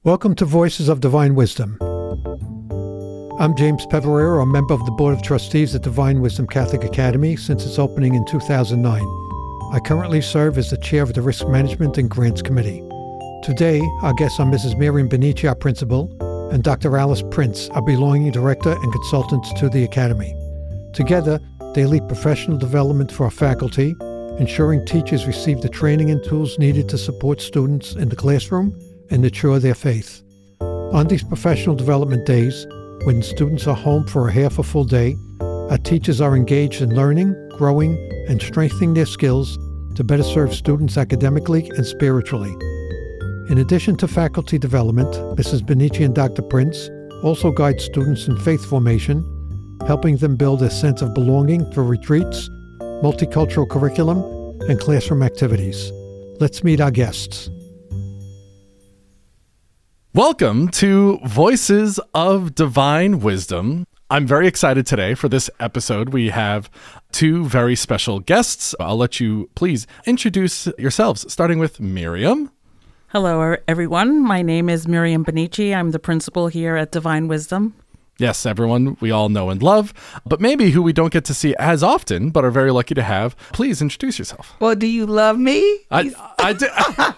Welcome to Voices of Divine Wisdom. I'm James Peverero, a member of the Board of Trustees at Divine Wisdom Catholic Academy since its opening in 2009. I currently serve as the chair of the Risk Management and Grants Committee. Today, our guests are Mrs. Miriam Benici, our principal, and Dr. Alice Prince, our belonging director and consultant to the Academy. Together, they lead professional development for our faculty, ensuring teachers receive the training and tools needed to support students in the classroom and nurture their faith. On these professional development days, when students are home for a half a full day, our teachers are engaged in learning, growing, and strengthening their skills to better serve students academically and spiritually. In addition to faculty development, Mrs. Benici and Dr. Prince also guide students in faith formation, helping them build a sense of belonging through retreats, multicultural curriculum, and classroom activities. Let's meet our guests. Welcome to Voices of Divine Wisdom. I'm very excited today for this episode. We have two very special guests. I'll let you please introduce yourselves, starting with Miriam. Hello, everyone. My name is Miriam Benici. I'm the principal here at Divine Wisdom. Yes, everyone we all know and love, but maybe who we don't get to see as often, but are very lucky to have. Please introduce yourself. Well, do you love me? I do.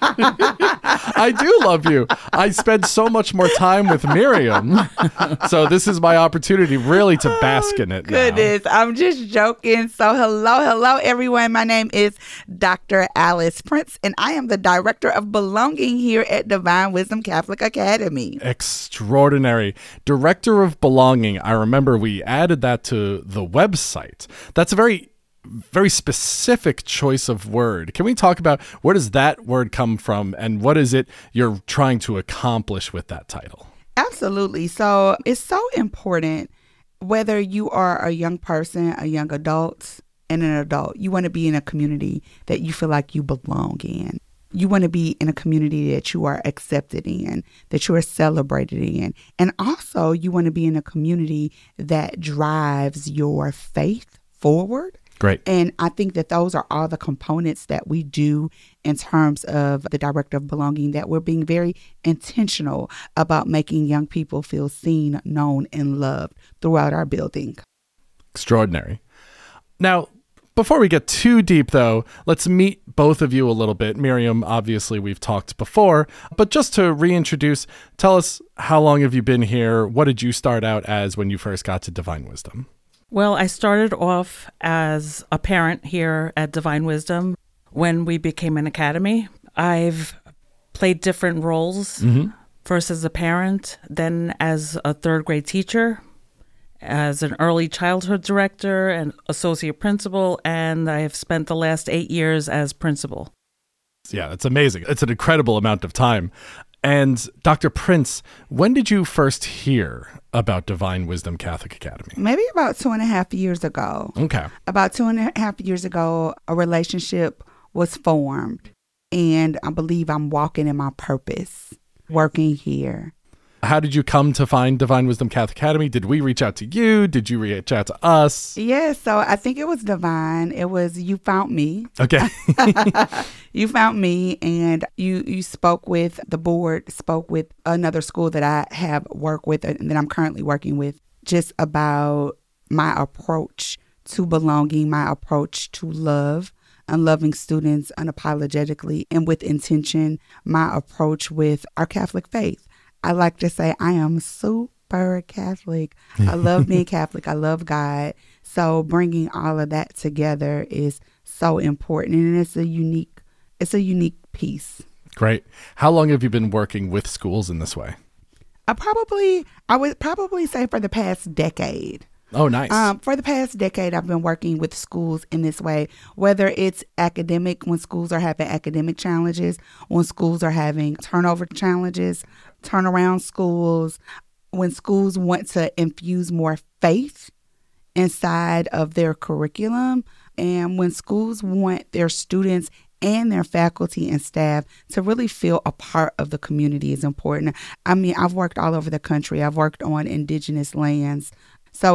I do love you. I spend so much more time with Miriam, so this is my opportunity really to bask in it. Goodness, now. I'm just joking. So hello, everyone. My name is Dr. Alice Prince, and I am the Director of Belonging here at Divine Wisdom Catholic Academy. Extraordinary. Director of Belonging. I remember we added that to the website. That's a very specific choice of word. Can we talk about where does that word come from and what is it you're trying to accomplish with that title? Absolutely. So it's so important whether you are a young person, a young adult, and an adult. You want to be in a community that you feel like you belong in. You want to be in a community that you are accepted in, that you are celebrated in. And also you want to be in a community that drives your faith forward. Great. And I think that those are all the components that we do in terms of the Director of Belonging, that we're being very intentional about making young people feel seen, known, and loved throughout our building. Extraordinary. Now, before we get too deep, though, let's meet both of you a little bit. Miriam, obviously, we've talked before, but just to reintroduce, tell us, how long have you been here? What did you start out as when you first got to Divine Wisdom? Well, I started off as a parent here at Divine Wisdom when we became an academy. I've played different roles, first as a parent, then as a third grade teacher, as an early childhood director and associate principal, and I have spent the last 8 years as principal. Yeah, that's amazing. It's an incredible amount of time. And Dr. Prince, when did you first hear about Divine Wisdom Catholic Academy? Maybe about 2.5 years ago. Okay. About 2.5 years ago, a relationship was formed, and I believe I'm walking in my purpose, working here. How did you come to find Divine Wisdom Catholic Academy? Did we reach out to you? Did you reach out to us? Yeah, so I think it was divine. It was, you found me. Okay. You found me, and you spoke with the board, spoke with another school that I have worked with and that I'm currently working with, just about my approach to belonging, my approach to love, and loving students unapologetically and with intention, my approach with our Catholic faith. I like to say I am super Catholic. I love being Catholic. I love God. So bringing all of that together is so important, and it's a unique piece. Great. How long have you been working with schools in this way? I would probably say for the past decade. Oh, nice. For the past decade, I've been working with schools in this way, whether it's academic, when schools are having academic challenges, when schools are having turnover challenges, turnaround schools, when schools want to infuse more faith inside of their curriculum, and when schools want their students and their faculty and staff to really feel a part of the community is important. I mean, I've worked all over the country. I've worked on indigenous lands. So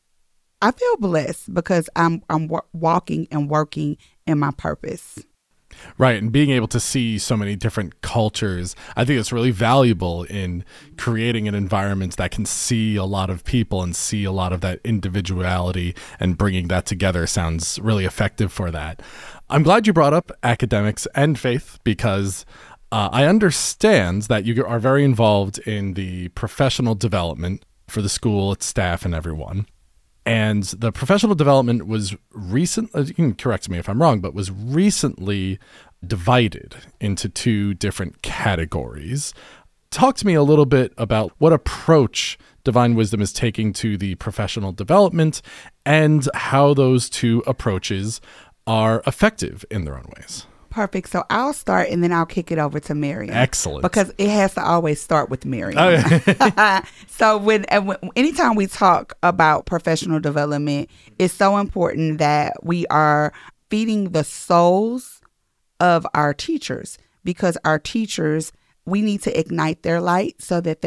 I feel blessed because I'm walking and working in my purpose. Right. And being able to see so many different cultures, I think it's really valuable in creating an environment that can see a lot of people and see a lot of that individuality, and bringing that together sounds really effective for that. I'm glad you brought up academics and faith, because I understand that you are very involved in the professional development for the school, its staff, and everyone. And the professional development was you can correct me if I'm wrong, but was recently divided into 2 different categories. Talk to me a little bit about what approach Divine Wisdom is taking to the professional development, and how those 2 approaches are effective in their own ways. Perfect. So I'll start, and then I'll kick it over to Miriam. Excellent. Because it has to always start with Miriam. Oh, yeah. So anytime we talk about professional development, it's so important that we are feeding the souls of our teachers, because our teachers, we need to ignite their light so that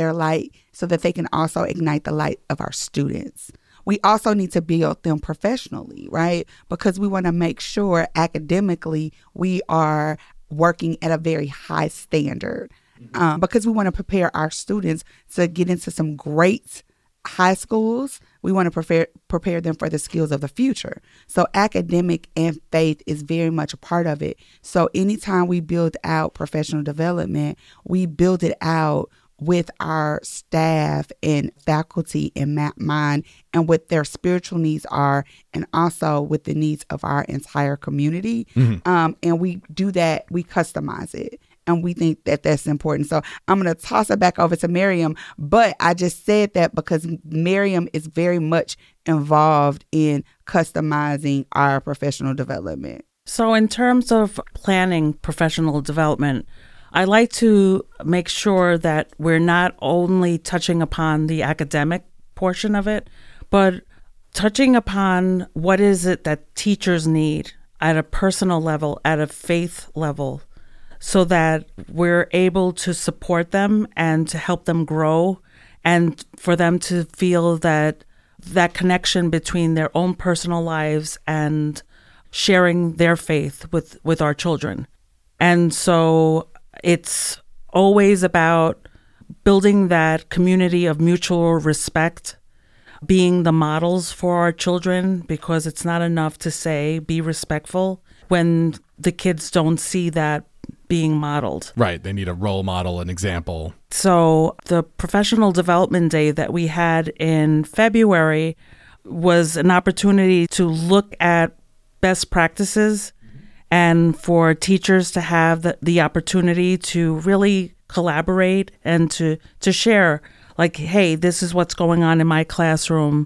they can also ignite the light of our students. We also need to build them professionally, right? Because we want to make sure academically we are working at a very high standard, because we want to prepare our students to get into some great high schools. We want to prepare them for the skills of the future. So academic and faith is very much a part of it. So anytime we build out professional development, we build it out with our staff and faculty in mind, and what their spiritual needs are, and also with the needs of our entire community. Mm-hmm. And we do that, we customize it. And we think that that's important. So I'm going to toss it back over to Miriam. But I just said that because Miriam is very much involved in customizing our professional development. So in terms of planning professional development, I like to make sure that we're not only touching upon the academic portion of it, but touching upon what is it that teachers need at a personal level, at a faith level, so that we're able to support them and to help them grow, and for them to feel that connection between their own personal lives and sharing their faith with our children. And so it's always about building that community of mutual respect, being the models for our children, because it's not enough to say, be respectful, when the kids don't see that being modeled. Right. They need a role model, an example. So the professional development day that we had in February was an opportunity to look at best practices, and for teachers to have the opportunity to really collaborate and to share, like, hey, this is what's going on in my classroom.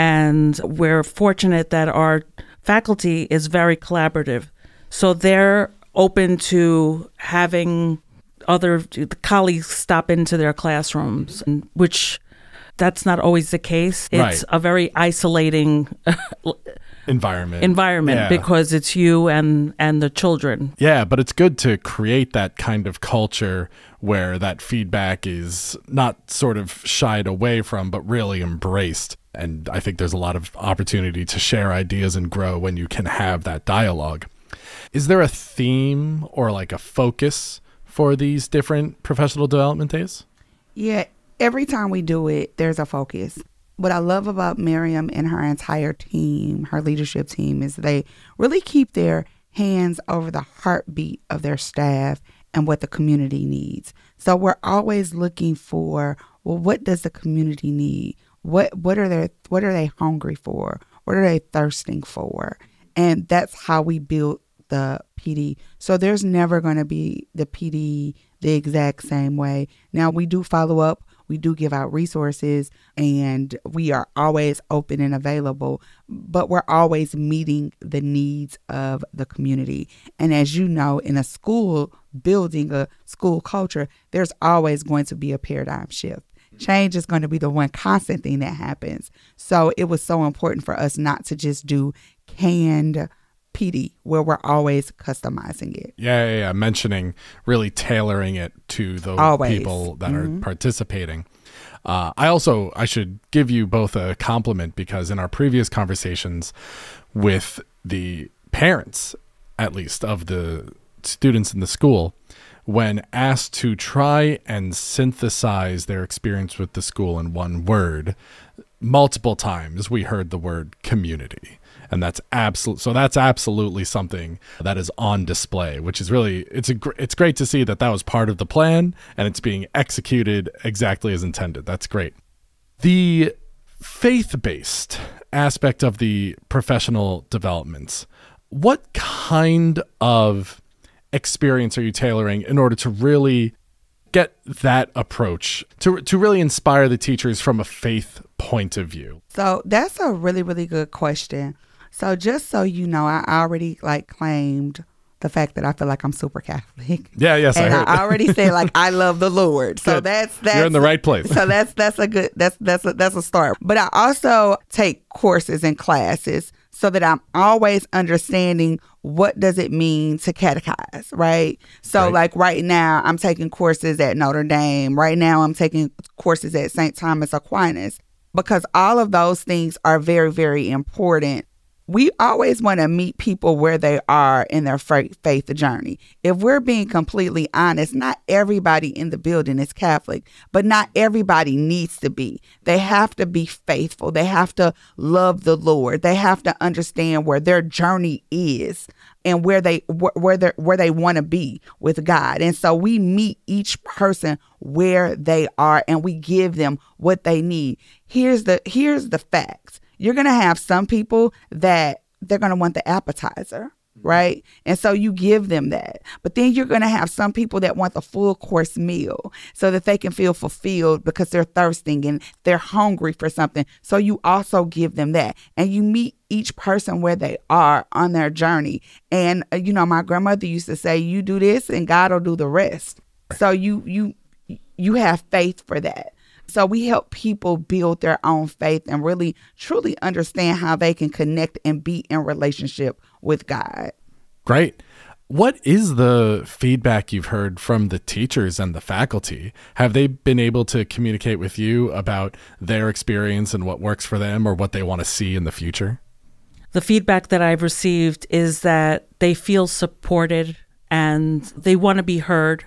And we're fortunate that our faculty is very collaborative. So they're open to having other colleagues stop into their classrooms, which that's not always the case. It's right. A very isolating environment, yeah. Because it's you and the children. Yeah, but it's good to create that kind of culture where that feedback is not sort of shied away from, but really embraced. And I think there's a lot of opportunity to share ideas and grow when you can have that dialogue. Is there a theme or like a focus for these different professional development days? Yeah, every time we do it, there's a focus. What I love about Miriam and her entire team, her leadership team, is they really keep their hands over the heartbeat of their staff and what the community needs. So we're always looking for, well, what does the community need? What are they hungry for? What are they thirsting for? And that's how we build the PD. So there's never going to be the PD the exact same way. Now, we do follow up. We do give out resources, and we are always open and available, but we're always meeting the needs of the community. And as you know, in a school, building a school culture, there's always going to be a paradigm shift. Change is going to be the one constant thing that happens. So it was so important for us not to just do canned PD, where we're always customizing it. Yeah. Mentioning really tailoring it to the people that are participating. I should give you both a compliment, because in our previous conversations with the parents, at least of the students in the school, when asked to try and synthesize their experience with the school in one word, multiple times we heard the word community. And that's absolutely something that is on display, which is really, it's great to see that was part of the plan and it's being executed exactly as intended. That's great. The faith-based aspect of the professional developments, what kind of experience are you tailoring in order to really get that approach to really inspire the teachers from a faith point of view? So that's a really, really good question. So just so you know, I already claimed the fact that I feel like I'm super Catholic. Yeah, yes, and I heard. I already said I love the Lord. So that's you're in the right place. So that's a start. But I also take courses and classes so that I'm always understanding what does it mean to catechize, right? So right now I'm taking courses at Notre Dame. Right now I'm taking courses at St. Thomas Aquinas, because all of those things are very, very important. We always want to meet people where they are in their faith journey. If we're being completely honest, not everybody in the building is Catholic, but not everybody needs to be. They have to be faithful. They have to love the Lord. They have to understand where their journey is and where they want to be with God. And so we meet each person where they are and we give them what they need. Here's the facts. You're going to have some people that they're going to want the appetizer, right? And so you give them that. But then you're going to have some people that want the full course meal so that they can feel fulfilled because they're thirsting and they're hungry for something. So you also give them that. And you meet each person where they are on their journey. And, my grandmother used to say, you do this and God will do the rest. So you have faith for that. So we help people build their own faith and really, truly understand how they can connect and be in relationship with God. Great. What is the feedback you've heard from the teachers and the faculty? Have they been able to communicate with you about their experience and what works for them or what they want to see in the future? The feedback that I've received is that they feel supported and they want to be heard.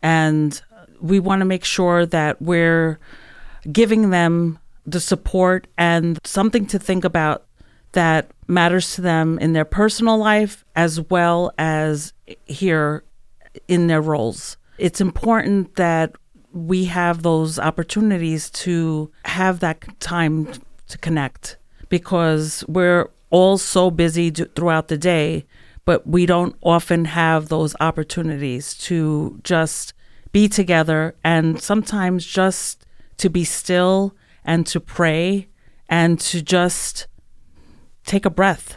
And we want to make sure that we're giving them the support and something to think about that matters to them in their personal life as well as here in their roles. It's important that we have those opportunities to have that time to connect, because we're all so busy throughout the day, but we don't often have those opportunities to just be together and sometimes just to be still and to pray and to just take a breath.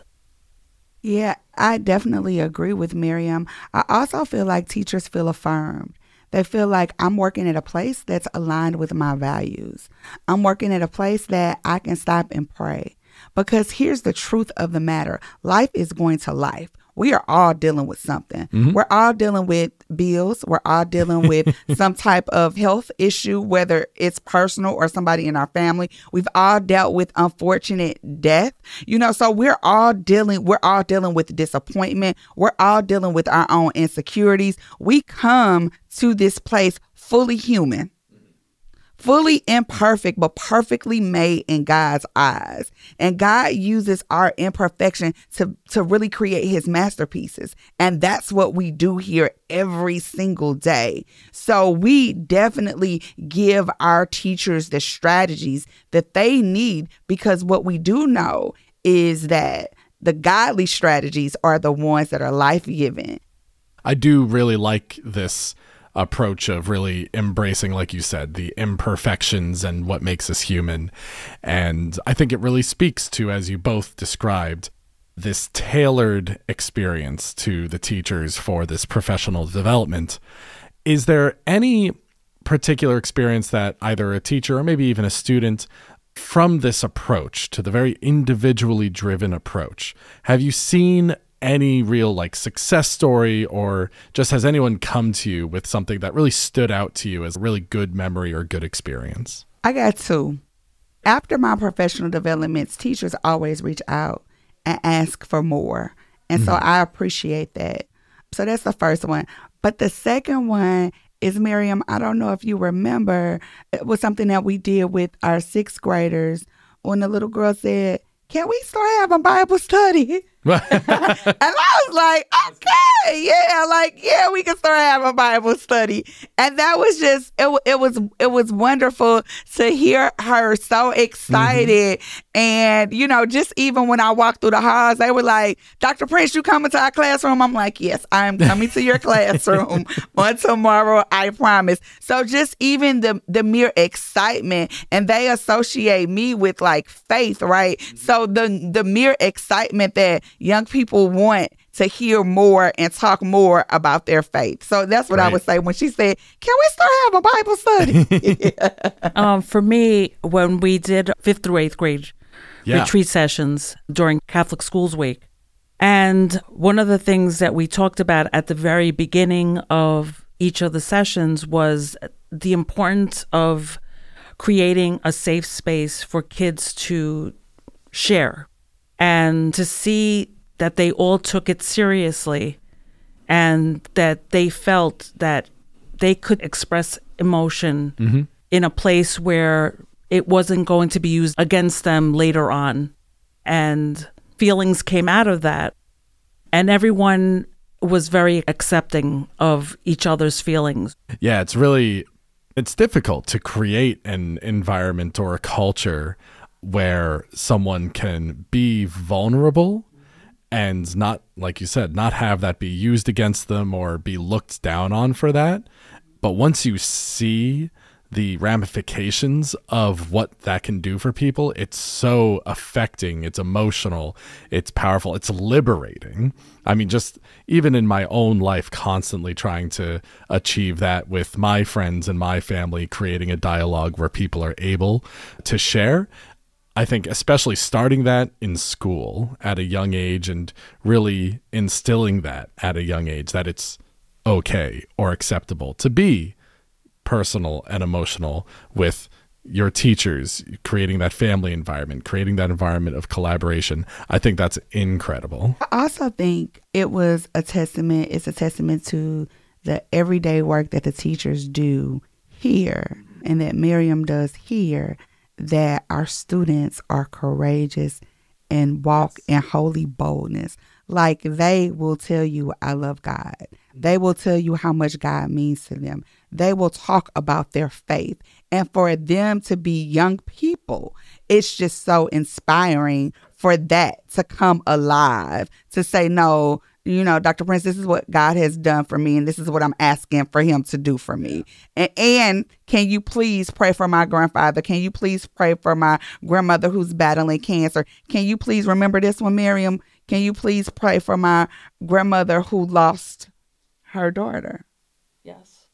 Yeah, I definitely agree with Miriam. I also feel like teachers feel affirmed. They feel like I'm working at a place that's aligned with my values. I'm working at a place that I can stop and pray. Because here's the truth of the matter. Life is going to life. We are all dealing with something. Mm-hmm. We're all dealing with bills. We're all dealing with some type of health issue, whether it's personal or somebody in our family. We've all dealt with unfortunate death. So we're all dealing with disappointment. We're all dealing with our own insecurities. We come to this place fully human. Fully imperfect, but perfectly made in God's eyes. And God uses our imperfection to really create his masterpieces. And that's what we do here every single day. So we definitely give our teachers the strategies that they need, because what we do know is that the godly strategies are the ones that are life-giving. I do really like this approach of really embracing, like you said, the imperfections and what makes us human. And I think it really speaks to, as you both described, this tailored experience to the teachers for this professional development. Is there any particular experience that either a teacher or maybe even a student, from this approach to the very individually driven approach, have you seen any real success story, or just has anyone come to you with something that really stood out to you as a really good memory or good experience? I got two. After my professional developments, teachers always reach out and ask for more. And so I appreciate that. So that's the first one. But the second one is, Miriam, I don't know if you remember, it was something that we did with our sixth graders when the little girl said, can we start having Bible study? And I was like, okay, yeah, we can start having Bible study. And that was just, it was wonderful to hear her so excited. And, just even when I walked through the halls, they were like, Dr. Prince, you coming to our classroom? I'm like, yes, I'm coming to your classroom on tomorrow, I promise. So just even the mere excitement, and they associate me with like faith, right? So the mere excitement that young people want to hear more and talk more about their faith. So that's what I would say when she said, can we start having a Bible study? For me, when we did 5th through 8th grade retreat sessions during Catholic Schools Week, and one of the things that we talked about at the very beginning of each of the sessions was the importance of creating a safe space for kids to share, and to see that they all took it seriously, and that they felt that they could express emotion in a place where it wasn't going to be used against them later on. And feelings came out of that. And everyone was very accepting of each other's feelings. Yeah, it's difficult to create an environment or a culture where someone can be vulnerable and not, like you said, not have that be used against them or be looked down on for that. But once you see the ramifications of what that can do for people, it's so affecting, it's emotional, it's powerful, it's liberating. I mean, just even in my own life, constantly trying to achieve that with my friends and my family, creating a dialogue where people are able to share. I think especially starting that in school at a young age and really instilling that at a young age, that it's okay or acceptable to be personal and emotional with your teachers, creating that family environment, creating that environment of collaboration. I think that's incredible. I also think it's a testament to the everyday work that the teachers do here and that Miriam does here, that our students are courageous and walk in holy boldness. Like, they will tell you, I love God. They will tell you how much God means to them. They will talk about their faith. And for them to be young people, it's just so inspiring for that to come alive, to say, no, Dr. Prince, this is what God has done for me, and this is what I'm asking for him to do for me. And can you please pray for my grandfather? Can you please pray for my grandmother who's battling cancer? Can you please remember this one, Miriam? Can you please pray for my grandmother who lost her daughter? Yes.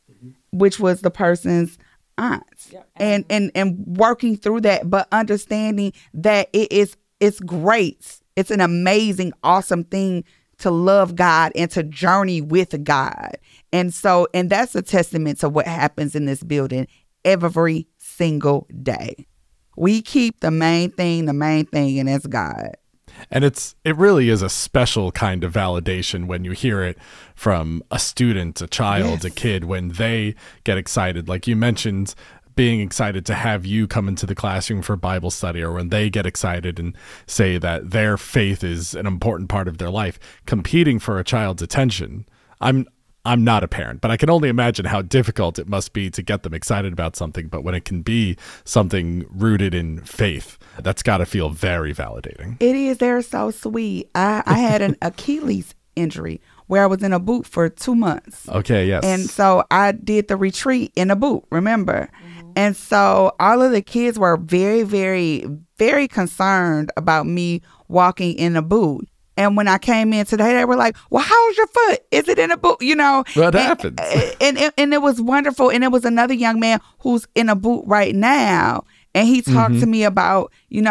Which was the person's aunt. Yeah. And working through that, but understanding that it's great. It's an amazing, awesome thing to love God and to journey with God. And that's a testament to what happens in this building every single day. We keep the main thing, and that's God. And it really is a special kind of validation when you hear it from a student, a child, a kid, when they get excited. Like you mentioned, being excited to have you come into the classroom for Bible study, or when they get excited and say that their faith is an important part of their life, competing for a child's attention. I'm not a parent, but I can only imagine how difficult it must be to get them excited about something. But when it can be something rooted in faith, that's got to feel very validating. It is. They're so sweet. I had an Achilles injury where I was in a boot for 2 months. Okay, yes. And so I did the retreat in a boot, remember? Mm-hmm. And so all of the kids were very, very, very concerned about me walking in a boot. And when I came in today, they were like, well, how's your foot? Is it in a boot? What happens? And it was wonderful. And it was another young man who's in a boot right now. And he talked to me about,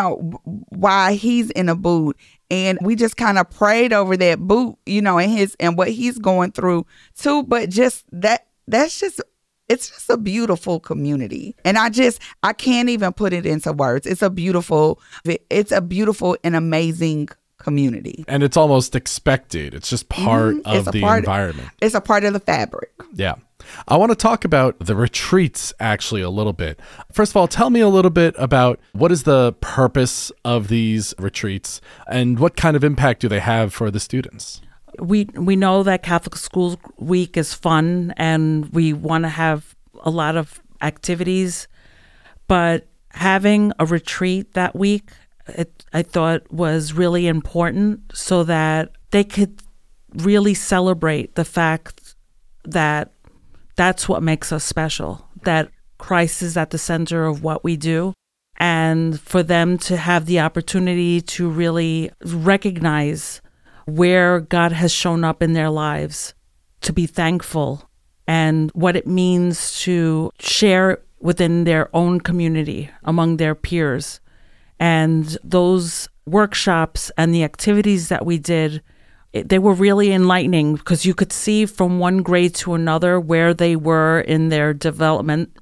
why he's in a boot. And we just kind of prayed over that boot, and what he's going through too. But just it's just a beautiful community. And I can't even put it into words. It's a beautiful and amazing community. And it's almost expected. It's just part of the environment. It's a part of the fabric. Yeah. I want to talk about the retreats actually a little bit. First of all, tell me a little bit about what is the purpose of these retreats and what kind of impact do they have for the students? We know that Catholic School Week is fun and we want to have a lot of activities, but having a retreat that week, I thought was really important so that they could really celebrate the fact that that's what makes us special, that Christ is at the center of what we do, and for them to have the opportunity to really recognize where God has shown up in their lives, to be thankful, and what it means to share within their own community, among their peers. And those workshops and the activities that we did, they were really enlightening because you could see from one grade to another where they were in their development,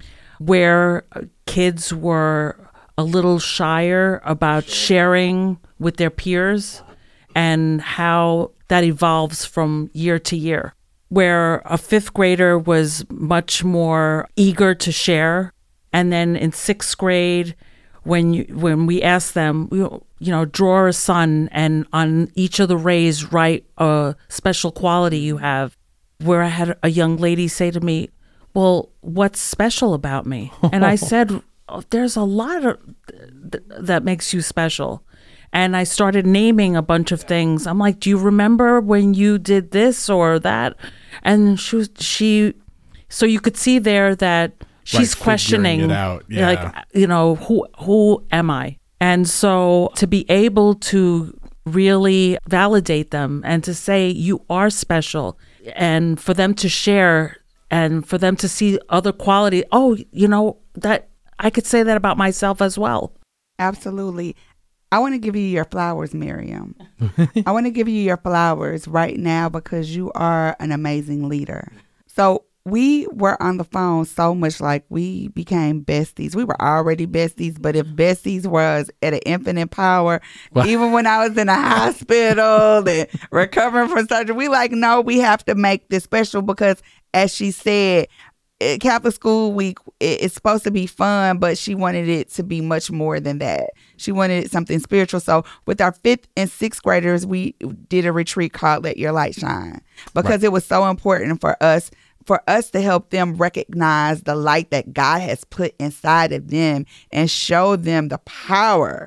where kids were a little shyer about sharing with their peers and how that evolves from year to year, where a fifth grader was much more eager to share. And then in sixth grade, when we asked them, draw a sun and on each of the rays write a special quality you have, where I had a young lady say to me, well, what's special about me? And I said, there's a lot that makes you special. And I started naming a bunch of things. I'm like, do you remember when you did this or that? And she so you could see there that she's questioning it out. Yeah. who am I? And so to be able to really validate them and to say you are special, and for them to share and for them to see other quality. Oh, that I could say that about myself as well. Absolutely. I want to give you your flowers, Miriam. I want to give you your flowers right now because you are an amazing leader. So we were on the phone so much, like we became besties. We were already besties, but if besties was at an infinite power, even when I was in a hospital and recovering from surgery, we have to make this special because, as she said, Catholic School Week, it's supposed to be fun, but she wanted it to be much more than that. She wanted something spiritual. So with our 5th and 6th graders, we did a retreat called Let Your Light Shine because It was so important for us to help them recognize the light that God has put inside of them and show them the power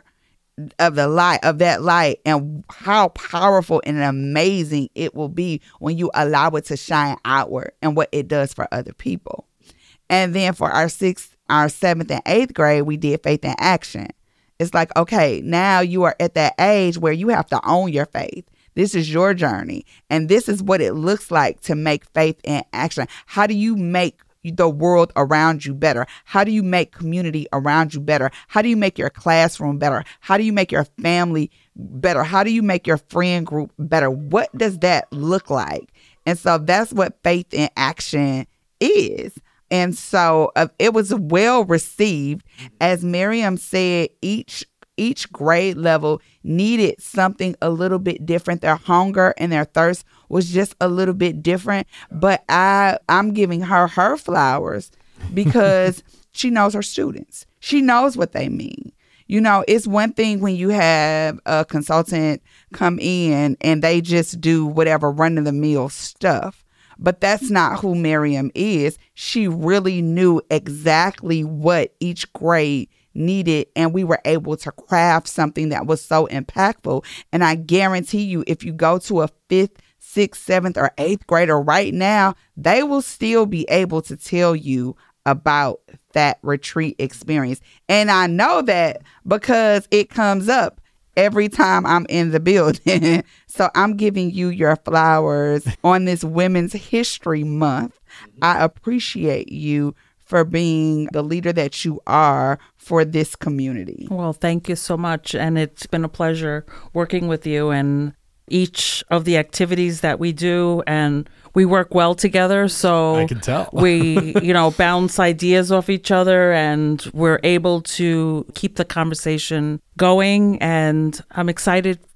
of that light and how powerful and amazing it will be when you allow it to shine outward and what it does for other people. And then for our 6th, our 7th and 8th grade, we did Faith in Action. It's like, okay, now you are at that age where you have to own your faith. This is your journey. And this is what it looks like to make faith in action. How do you make the world around you better? How do you make community around you better? How do you make your classroom better? How do you make your family better? How do you make your friend group better? What does that look like? And so that's what Faith in Action is. And so it was well received. As Miriam said, each grade level needed something a little bit different. Their hunger and their thirst was just a little bit different. But I'm giving her flowers because she knows her students. She knows what they mean. It's one thing when you have a consultant come in and they just do whatever run-of-the-mill stuff. But that's not who Miriam is. She really knew exactly what each grade needed, and we were able to craft something that was so impactful. And I guarantee you, if you go to a 5th, 6th, 7th, or 8th grader right now, they will still be able to tell you about that retreat experience. And I know that because it comes up every time I'm in the building. So I'm giving you your flowers on this Women's History Month. I appreciate you for being the leader that you are for this community. Well, thank you so much. And it's been a pleasure working with you and each of the activities that we do, and we work well together. So I can tell. We, bounce ideas off each other, and we're able to keep the conversation going. And I'm excited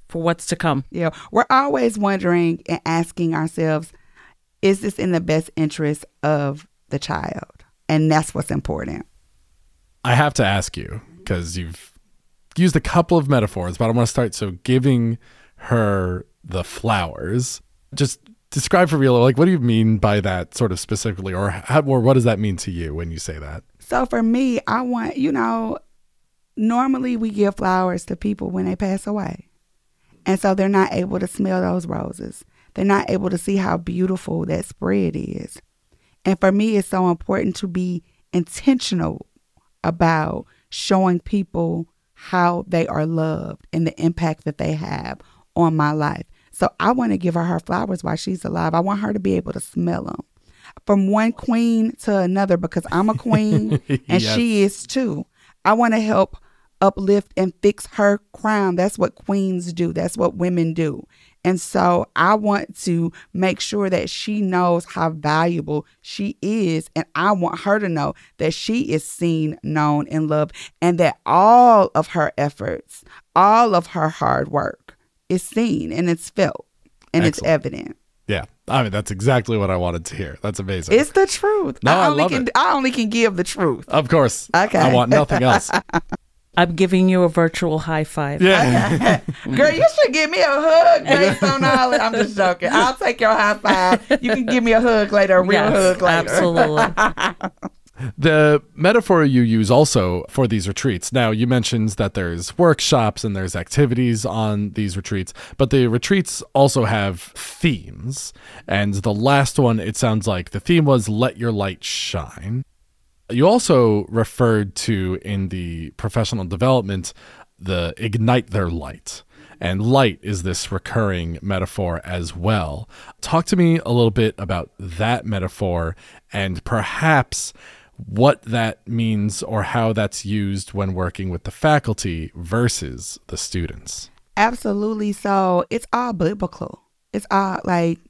for what's to come. Yeah, we're always wondering and asking ourselves, is this in the best interest of the child? And that's what's important. I have to ask you, because you've used a couple of metaphors, but I want to start. So giving her the flowers, just describe for real, like, what do you mean by that sort of specifically, or what does that mean to you when you say that? So for me, I want, normally we give flowers to people when they pass away. And so they're not able to smell those roses. They're not able to see how beautiful that spread is. And for me, it's so important to be intentional about showing people how they are loved and the impact that they have on my life. So I want to give her flowers while she's alive. I want her to be able to smell them. From one queen to another, because I'm a queen and Yes. she is too. I want to help uplift and fix her crown. That's what queens do. That's what women do. And so I want to make sure that she knows how valuable she is. And I want her to know that she is seen, known, and loved, and that all of her efforts, all of her hard work is seen and it's felt and Excellent. it's evident. Yeah. I mean, that's exactly what I wanted to hear. That's amazing. It's the truth. No, I love it. I only can give the truth. Of course. Okay. I want nothing else. I'm giving you a virtual high five. Yeah. Girl, you should give me a hug based on all that. I'm just joking. I'll take your high five. You can give me a hug later, a real Yes, hug later. absolutely. The metaphor you use also for these retreats. Now, you mentioned that there's workshops and there's activities on these retreats, but the retreats also have themes. And the last one, it sounds like the theme was Let Your Light Shine. You also referred to in the professional development the Ignite Their Light. And light is this recurring metaphor as well. Talk to me a little bit about that metaphor and perhaps what that means or how that's used when working with the faculty versus the students. Absolutely. So it's all biblical. It's all like,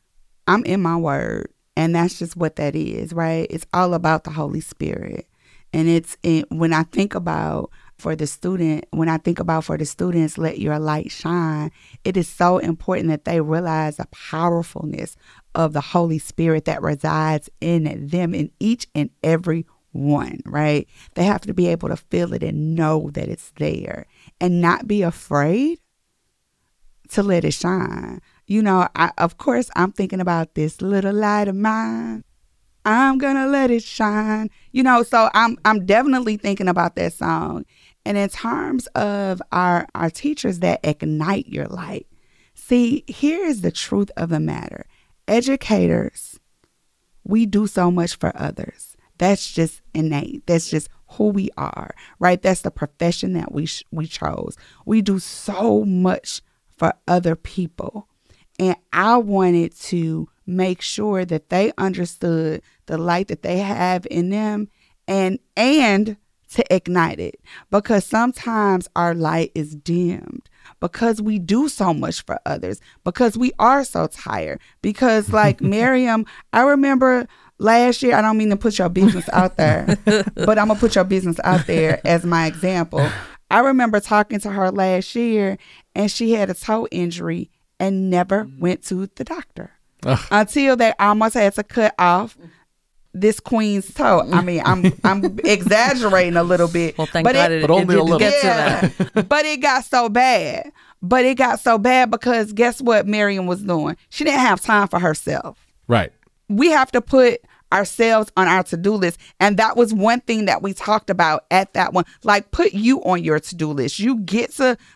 I'm in my word, and that's just what that is, right? It's all about the Holy Spirit. And when I think about for the students, let your light shine, it is so important that they realize the powerfulness of the Holy Spirit that resides in them, in each and every one, right? They have to be able to feel it and know that it's there and not be afraid to let it shine. Of course, I'm thinking about this little light of mine. I'm gonna let it shine. So I'm definitely thinking about that song. And in terms of our teachers that ignite your light, see, here is the truth of the matter. Educators, we do so much for others. That's just innate. That's just who we are, right? That's the profession that we chose. We do so much for other people. And I wanted to make sure that they understood the light that they have in them and to ignite it, because sometimes our light is dimmed because we do so much for others, because we are so tired, because like Miriam, I remember last year, I don't mean to put your business out there, but I'm gonna put your business out there as my example. I remember talking to her last year and she had a toe injury and never went to the doctor until they almost had to cut off this queen's toe. I mean, I'm exaggerating a little bit. Well, thank God it only a little. Get to that. But it got so bad. Because guess what Miriam was doing? She didn't have time for herself. Right. We have to put ourselves on our to-do list. And that was one thing that we talked about at that one. Like, put you on your to-do list. You get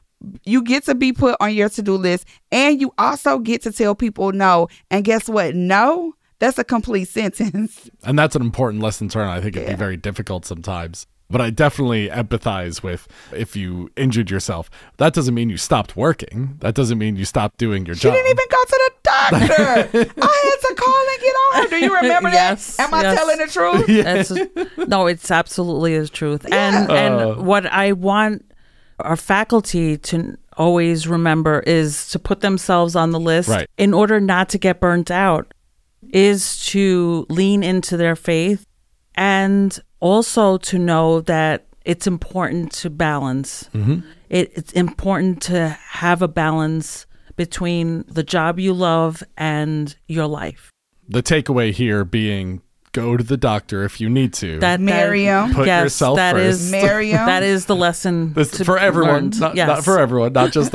to be put on your to-do list, and you also get to tell people no. And guess what? No, that's a complete sentence. And that's an important lesson to learn. I think it'd be very difficult sometimes. But I definitely empathize with if you injured yourself. That doesn't mean you stopped working. That doesn't mean you stopped doing your job. She didn't even go to the doctor. I had to call and get on her. Do you remember Yes, that? Am I yes. telling the truth? No, it's absolutely the truth. And what I want our faculty to always remember is to put themselves on the list in order not to get burnt out, is to lean into their faith, and also to know that it's important to balance. it's important to have a balance between the job you love and your life. The takeaway here being go to the doctor if you need to. Miriam. Put yourself first. Miriam. That is the lesson for everyone, not for everyone, not just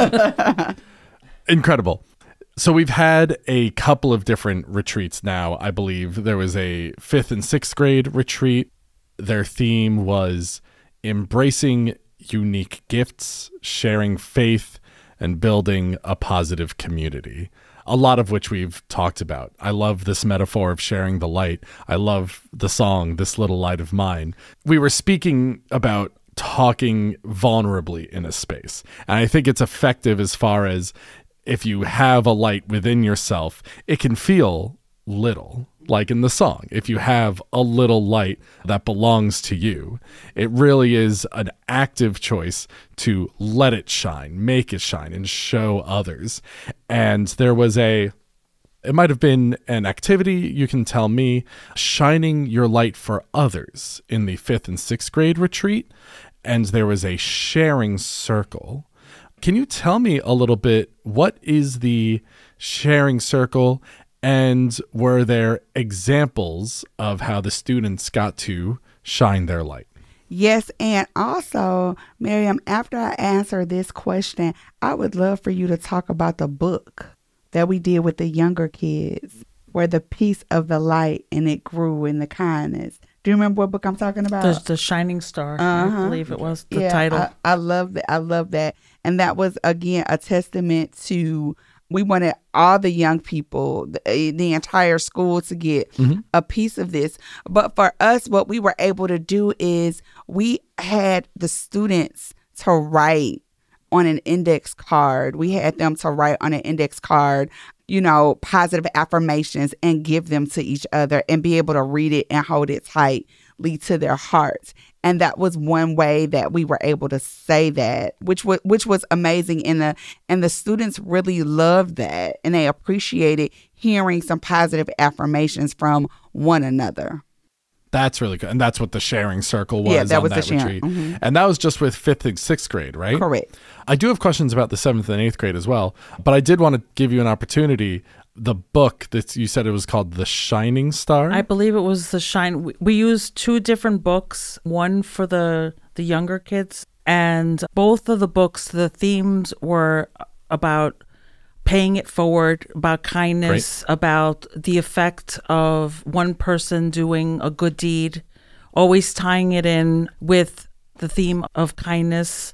us. Incredible. So we've had a couple of different retreats now, I believe. There was a 5th and 6th grade retreat. Their theme was embracing unique gifts, sharing faith, and building a positive community, a lot of which we've talked about. I love this metaphor of sharing the light. I love the song, This Little Light of Mine. We were speaking about talking vulnerably in a space. And I think it's effective as far as if you have a light within yourself, it can feel little, like in the song. If you have a little light that belongs to you, it really is an active choice to let it shine, make it shine, and show others. And there was it might have been an activity, you can tell me, shining your light for others in the 5th and 6th grade retreat. And there was a sharing circle. Can you tell me a little bit, what is the sharing circle? And were there examples of how the students got to shine their light? Yes, and also, Miriam, after I answer this question, I would love for you to talk about the book that we did with the younger kids, where the piece of the light and it grew in the kindness. Do you remember what book I'm talking about? The Shining Star, I believe it was the title. I love that. I love that. And that was, again, a testament to, we wanted all the young people, the entire school to get a piece of this. But for us, what we were able to do is we had the students to write on an index card. We had them to write on an index card, positive affirmations and give them to each other and be able to read it and hold it tightly to their hearts. And that was one way that we were able to say that, which was amazing. And the students really loved that, and they appreciated hearing some positive affirmations from one another. That's really good. And that's what the sharing circle was that on was that the retreat. sharing. And that was just with 5th and 6th grade, right? Correct. I do have questions about the 7th and 8th grade as well, but I did want to give you an opportunity. The book that you said it was called The Shining Star? I believe it was The Shine. We used 2 different books, one for the younger kids, and both of the books, the themes were about paying it forward, about kindness, about the effect of one person doing a good deed, always tying it in with the theme of kindness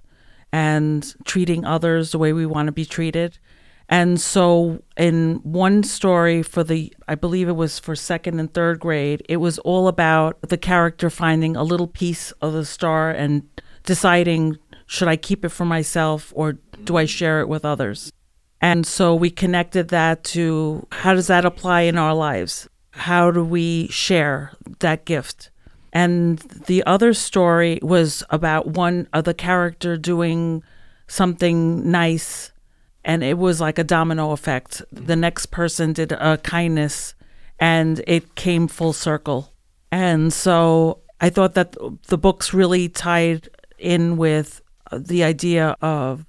and treating others the way we want to be treated. And so in one story I believe it was for 2nd and 3rd grade, it was all about the character finding a little piece of the star and deciding, should I keep it for myself or do I share it with others? And so we connected that to, how does that apply in our lives? How do we share that gift? And the other story was about one of the character doing something nice, and it was like a domino effect. The next person did a kindness, and it came full circle. And so I thought that the books really tied in with the idea of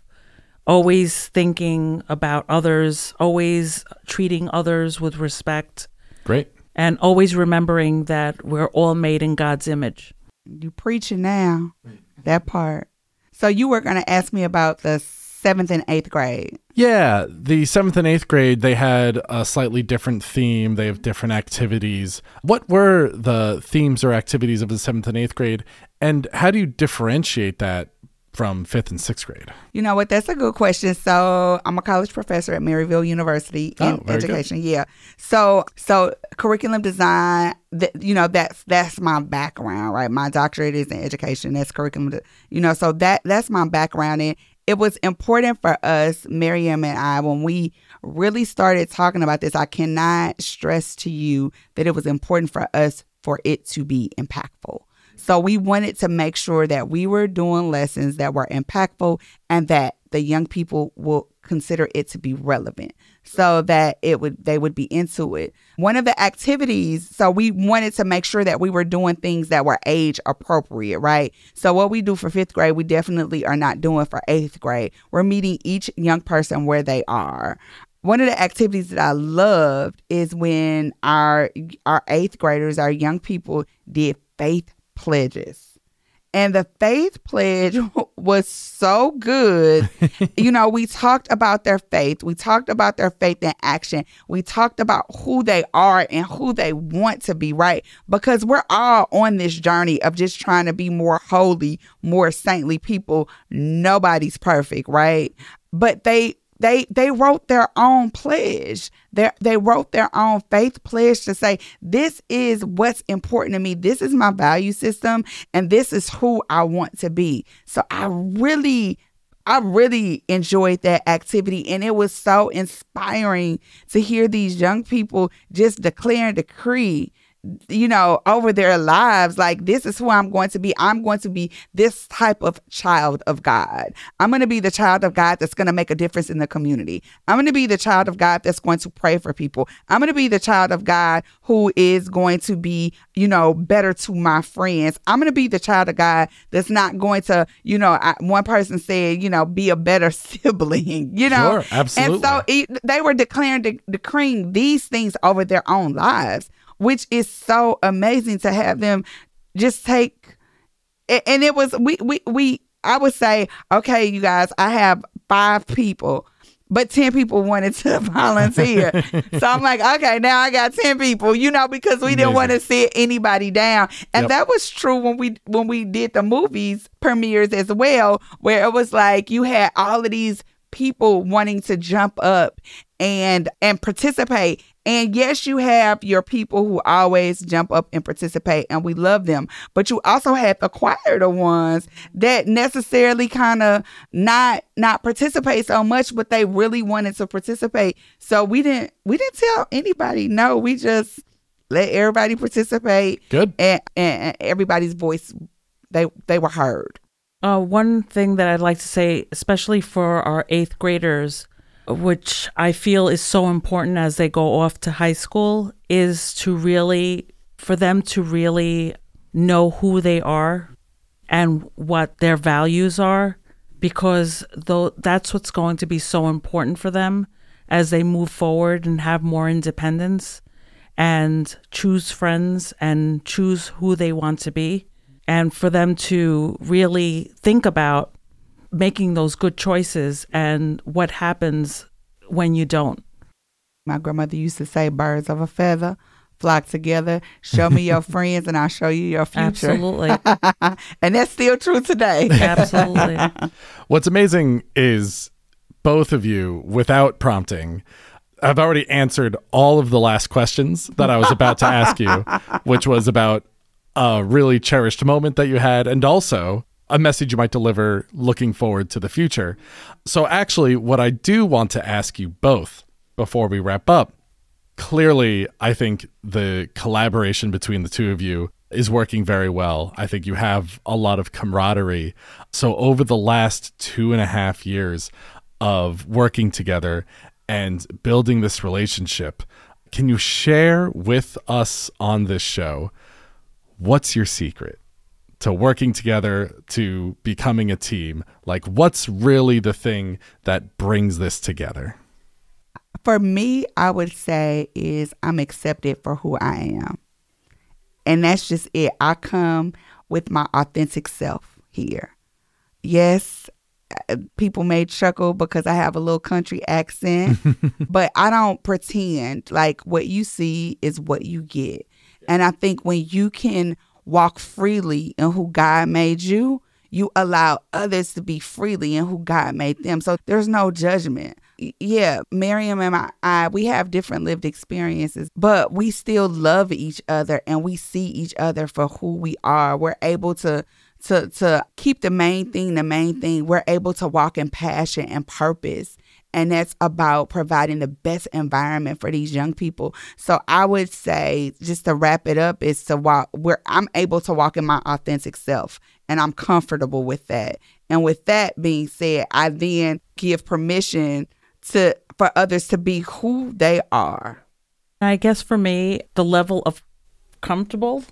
always thinking about others, always treating others with respect. Great. And always remembering that we're all made in God's image. You preaching now, that part. So you were going to ask me about the 7th and 8th grade. Yeah, the 7th and 8th grade, they had a slightly different theme. They have different activities. What were the themes or activities of the 7th and 8th grade? And how do you differentiate that from 5th and 6th grade? You know what? That's a good question. So I'm a college professor at Maryville University in education. Good. Yeah. So curriculum design, that's my background, right? My doctorate is in education. That's curriculum, so that's my background. And it was important for us, Miriam and I, when we really started talking about this, I cannot stress to you that it was important for us for it to be impactful. So we wanted to make sure that we were doing lessons that were impactful and that the young people will consider it to be relevant so that they would be into it. One of the activities, so we wanted to make sure that we were doing things that were age appropriate, right? So what we do for 5th grade, we definitely are not doing for 8th grade. We're meeting each young person where they are. One of the activities that I loved is when our 8th graders, our young people, did faith pledges. And the faith pledge was so good. We talked about their faith. We talked about their faith in action. We talked about who they are and who they want to be, right? Because we're all on this journey of just trying to be more holy, more saintly people. Nobody's perfect, right? But they wrote their own pledge. They wrote their own faith pledge to say, this is what's important to me. This is my value system, and this is who I want to be. So I really enjoyed that activity, and it was so inspiring to hear these young people just declare and decree, over their lives, like, this is who I'm going to be. I'm going to be this type of child of God. I'm going to be the child of God that's going to make a difference in the community. I'm going to be the child of God that's going to pray for people. I'm going to be the child of God who is going to be, better to my friends. I'm going to be the child of God that's not going to, one person said, be a better sibling, Sure, absolutely. And so they were decreeing these things over their own lives, which is so amazing to have them just take. And it was, I would say, okay, you guys, I have 5 people, but 10 people wanted to volunteer. So I'm like, okay, now I got 10 people, because we didn't want to sit anybody down. And that was true when we did the movies premieres as well, where it was like you had all of these people wanting to jump up and participate. And yes, you have your people who always jump up and participate, and we love them. But you also had the quieter ones that necessarily kind of not participate so much, but they really wanted to participate. So we didn't tell anybody no. We just let everybody participate. Good. And everybody's voice, they were heard. One thing that I'd like to say, especially for our 8th graders, which I feel is so important as they go off to high school, is for them to really know who they are and what their values are, because that's what's going to be so important for them as they move forward and have more independence and choose friends and choose who they want to be, and for them to really think about making those good choices and what happens when you don't. My grandmother used to say, birds of a feather flock together. Show me your friends and I'll show you your future. Absolutely. And that's still true today. Absolutely. What's amazing is both of you, without prompting, have already answered all of the last questions that I was about to ask you, which was about a really cherished moment that you had, and also a message you might deliver looking forward to the future. So actually, what I do want to ask you both before we wrap up, clearly, I think the collaboration between the two of you is working very well. I think you have a lot of camaraderie. So over the last 2.5 years of working together and building this relationship, can you share with us on this show, what's your secret to working together, to becoming a team? Like, what's really the thing that brings this together? For me, I would say is I'm accepted for who I am. And that's just it. I come with my authentic self here. Yes, people may chuckle because I have a little country accent, but I don't pretend. Like, what you see is what you get. And I think when you can walk freely in who God made you, you allow others to be freely in who God made them. So there's no judgment. Yeah, Miriam and I, we have different lived experiences, but we still love each other and we see each other for who we are. We're able to keep the main thing. We're able to walk in passion and purpose And that's about providing the best environment for these young people. So I would say, just to wrap it up, is to walk where I'm able to walk in my authentic self, and I'm comfortable with that. And with that being said, I then give permission for others to be who they are. I guess for me, the level of comfortable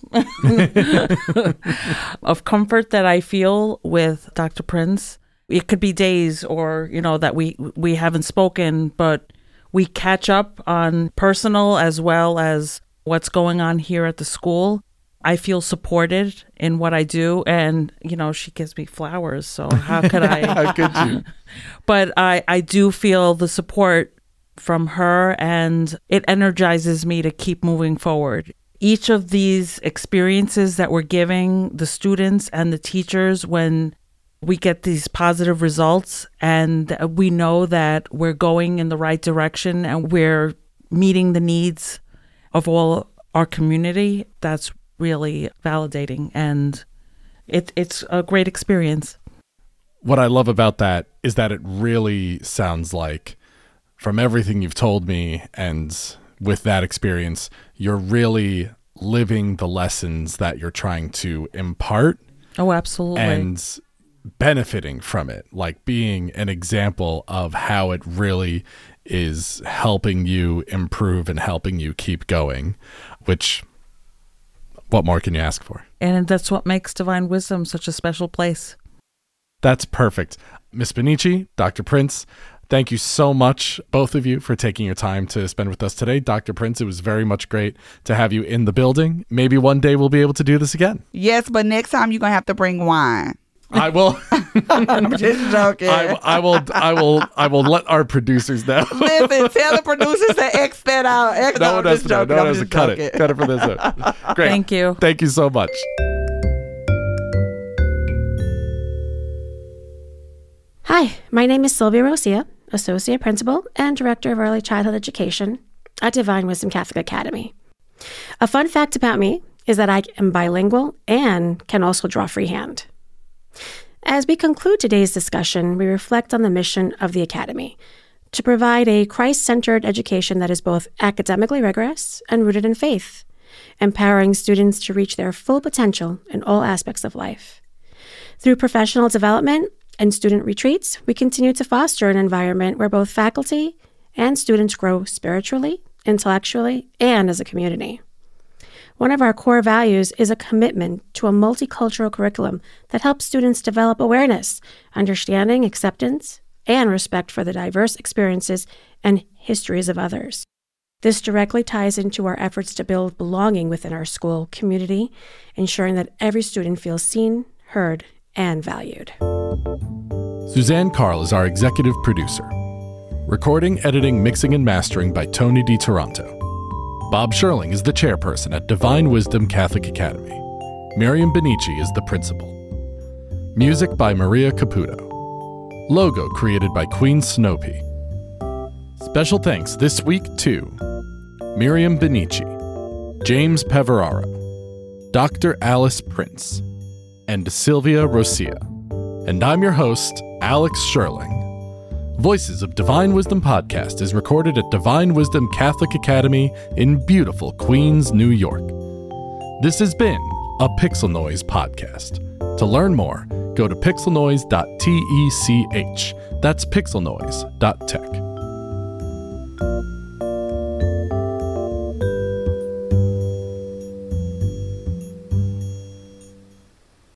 of comfort that I feel with Dr. Prince. It could be days or, that we haven't spoken, but we catch up on personal as well as what's going on here at the school. I feel supported in what I do, and, she gives me flowers, so how could I? How could you? But I do feel the support from her, and it energizes me to keep moving forward. Each of these experiences that we're giving the students and the teachers, when we get these positive results and we know that we're going in the right direction and we're meeting the needs of all our community, that's really validating, and it's a great experience. What I love about that is that it really sounds like, from everything you've told me and with that experience, you're really living the lessons that you're trying to impart. Oh, absolutely. And benefiting from it, like being an example of how it really is helping you improve and helping you keep going, which, what more can you ask for? And that's what makes Divine Wisdom such a special place. That's perfect. Ms. Benici, Dr. Prince, thank you so much, both of you, for taking your time to spend with us today. Dr. Prince, it was very much great to have you in the building. Maybe one day we'll be able to do this again. Yes, but next time you're going to have to bring wine. I will. I'm just joking. I will let our producers know. Listen, tell the producers to X that out. No one has to know. No one has to cut it. Cut it for this one. Great. Thank you. Thank you so much. Hi, my name is Sylvia Rosia, Associate Principal and Director of Early Childhood Education at Divine Wisdom Catholic Academy. A fun fact about me is that I am bilingual and can also draw freehand. As we conclude today's discussion, we reflect on the mission of the Academy to provide a Christ-centered education that is both academically rigorous and rooted in faith, empowering students to reach their full potential in all aspects of life. Through professional development and student retreats, we continue to foster an environment where both faculty and students grow spiritually, intellectually, and as a community. One of our core values is a commitment to a multicultural curriculum that helps students develop awareness, understanding, acceptance, and respect for the diverse experiences and histories of others. This directly ties into our efforts to build belonging within our school community, ensuring that every student feels seen, heard, and valued. Suzanne Carl is our executive producer. Recording, editing, mixing, and mastering by Tony DiToronto. Bob Sherling is the chairperson at Divine Wisdom Catholic Academy. Miriam Benici is the principal. Music by Maria Caputo. Logo created by Queen Snowpea. Special thanks this week to Miriam Benici, James Peveraro, Dr. Alice Prince, and Sylvia Rosia. And I'm your host, Alex Sherling. Voices of Divine Wisdom Podcast is recorded at Divine Wisdom Catholic Academy in beautiful Queens, New York. This has been a Pixel Noise podcast. To learn more, go to pixelnoise.tech. That's pixelnoise.tech.